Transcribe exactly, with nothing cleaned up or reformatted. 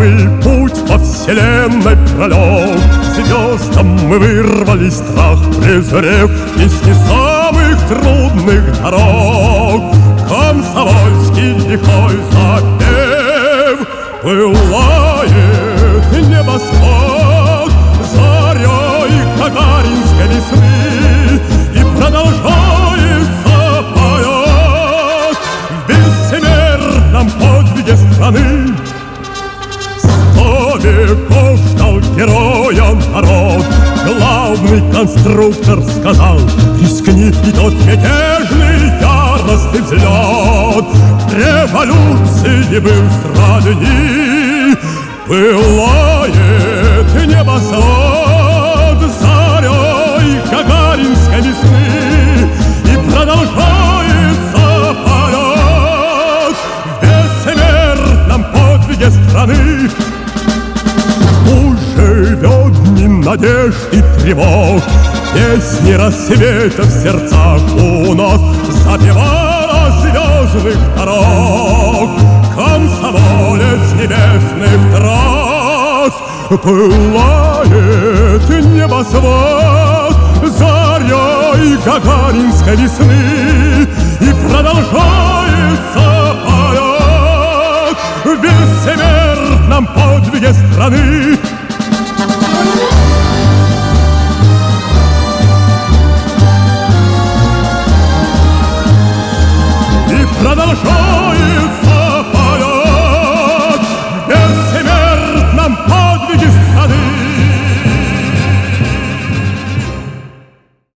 Новый путь по вселенной пролег. Звездам мы вырвали страх, презрев песни самых трудных дорог. Комсомольский лихой запев пылает небосвод зарей гагаринской весны, и продолжается полет в бессмертном подвиге страны. Сто веков ждал героя народ, главный конструктор сказал: рискни, и тот мятежный яростный взлет революции был сродни. Пылает небосвод зарей гагаринской весны, и продолжается полет в бессмертном подвиге страны. Живет дни надежд и тревог, песни рассвета в сердцах у нас запевала звездных дорог. Комсомолец небесных трасс пылает небосвод зарей гагаринской весны, и продолжается полет в бессмертном подвиге страны.